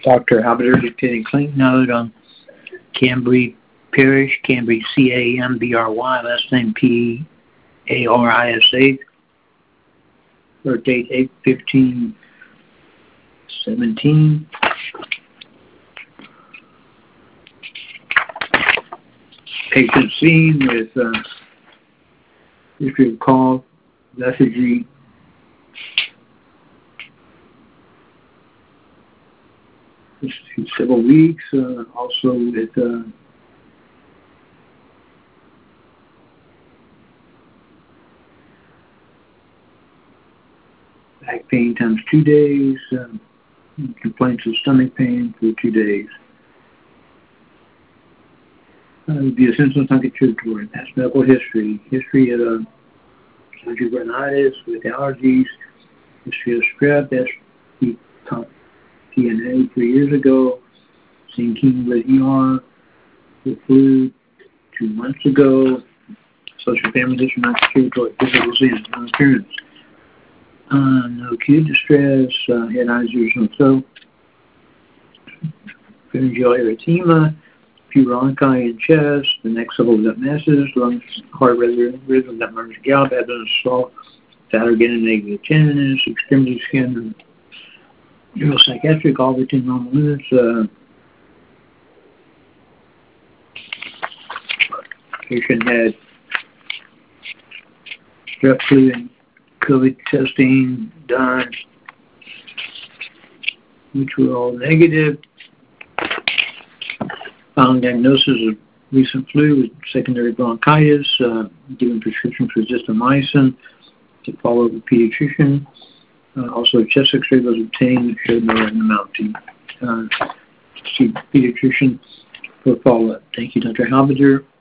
Dr. Halberder, Lieutenant Clayton note on Cambry Parish, Cambry C-A-M-B-R-Y, last name P-A-R-I-S-A, birth date 8/15/17. Patient seen with history of cough, lethargy, several weeks, also with back pain times 2 days, complaints of stomach pain for 2 days. The symptoms not contributory. That's medical history. History of allergic rhinitis with allergies. History of strep. That's DNA 3 years ago. Seen chemo with ER. The flu 2 months ago. Social family history not contributory. Physical sins, non-appearance. No acute distress. Head, eyes, ears, and throat. Pharyngeal erythema. Few bronchi and chest, the next level of masses, lungs, heart rhythm, that murmurs gallop, abdomen, salt, fat organic negative tenderness, extremity skin, neuropsychiatric, all within normal limits. Patient had strep, flu, and COVID testing done, which were all negative. Found diagnosis of recent flu with secondary bronchitis, given prescription for azithromycin to follow the pediatrician. Also, a chest x-ray was obtained that showed no abnormality. See pediatrician for follow-up. Thank you, Dr. Halberder.